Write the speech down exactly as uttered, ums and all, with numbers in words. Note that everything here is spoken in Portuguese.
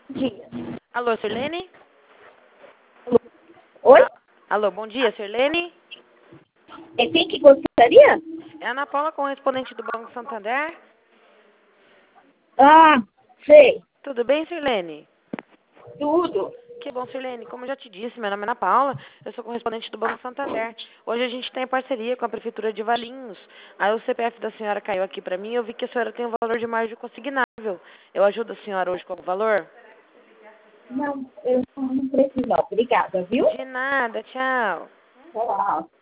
Dia. Alô, Sirlene? Oi? Ah, alô, bom dia, Sirlene? É quem que gostaria? É a Ana Paula, correspondente do Banco Santander. Ah, sei. Tudo bem, Sirlene? Tudo. Que bom, Sirlene. Como eu já te disse, meu nome é Ana Paula, eu sou correspondente do Banco Santander. Hoje a gente tem parceria com a Prefeitura de Valinhos. Aí o C P F da senhora caiu aqui pra mim e eu vi que a senhora tem um valor de margem consignável. Eu ajudo a senhora hoje com o valor? Não, eu não preciso não. Obrigada, viu? De nada, tchau. Tchau.